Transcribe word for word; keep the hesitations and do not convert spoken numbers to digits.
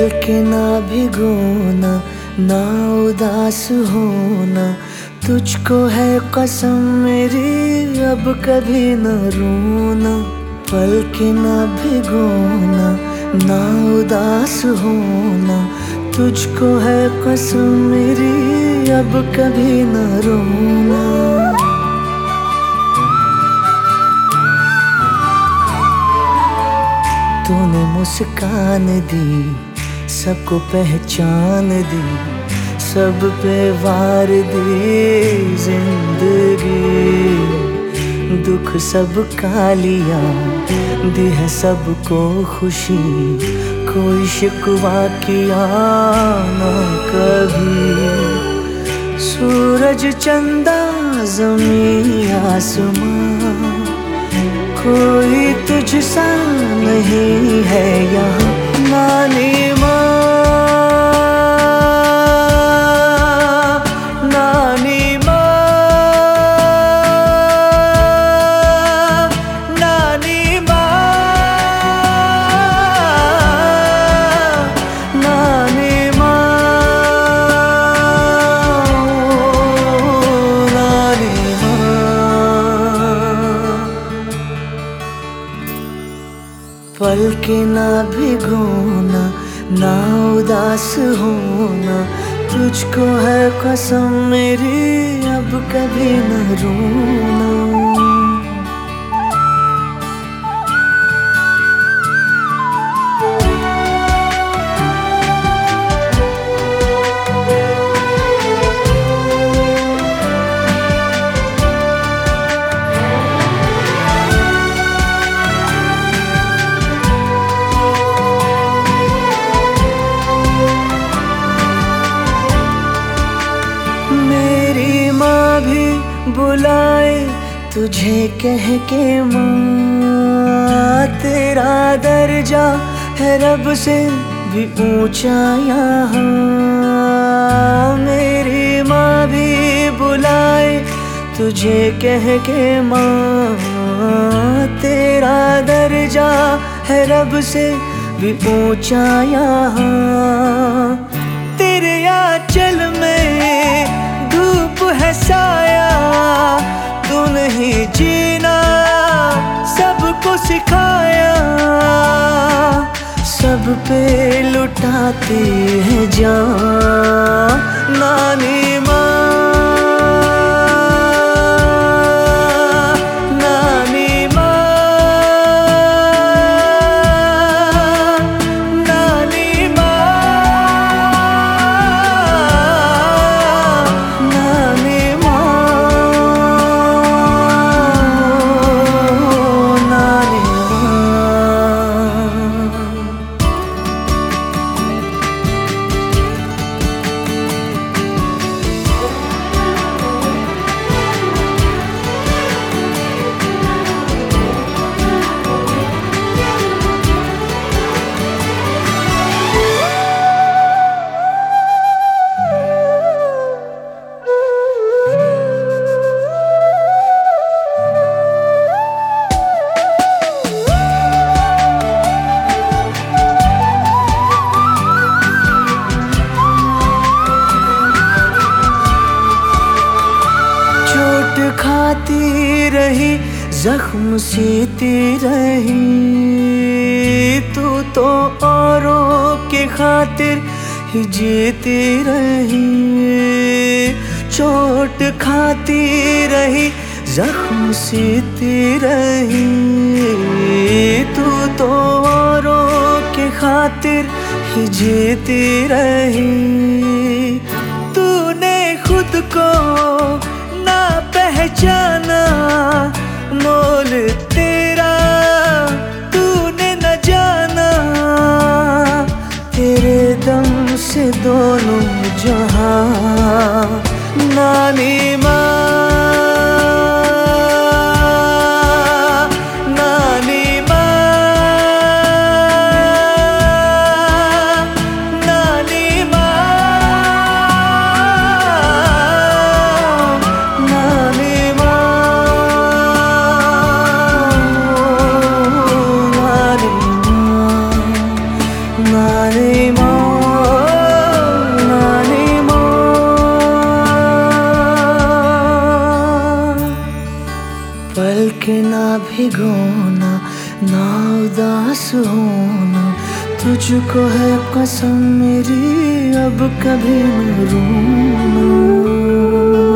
के ना भिगोना, ना उदास होना, तुझको है कसम मेरी अब कभी न रोना। पल के ना भिगोना, ना उदास होना, तुझको है कसम मेरी अब कभी न रोना। तूने मुस्कान दी, सबको पहचान दी, सब पे वार दी जिंदगी। दुख सब का लिया, दी है सबको खुशी, कोई शिकवा किया ना कभी। सूरज चंदा ज़मीं आसमां, कोई तुझसा नहीं है यहाँ। नानी माँ, नानी माँ, नानी माँ, नानी माँ, नानी माँ। पल के ना भिगोना, ना उदास होना, तुझको है कसम मेरी अब कभी न रोना। बुलाए तुझे कह के माँ, तेरा दर्जा है रब से भी ऊंचा यहाँ। मेरी माँ भी बुलाए तुझे कह के माँ, तेरा दर्जा है रब से भी ऊंचा यहाँ। तेरे आंचल में धूप है साया, तू नहीं जीना सबको सिखाया। सब पे लुटाती है जान नानी माँ, नानी माँ, नानी माँ, नानी माँ, नानी खाती रही, जख्म सीती रही, तू तो औरों के खातिर ही जीती रही। चोट खाती रही, जख्म सीती रही, तू तो औरों के खातिर ही जीती रही। तूने खुद को ना पहचाना, मोल तेरा तूने न जाना। तेरे दम से दोनों जहां नानी माँ, नानी माँ, नानी माँ, नानी माँ। के ना भिगोना, ना उदास होना, तुझको है कसम मेरी अब कभी न रोना।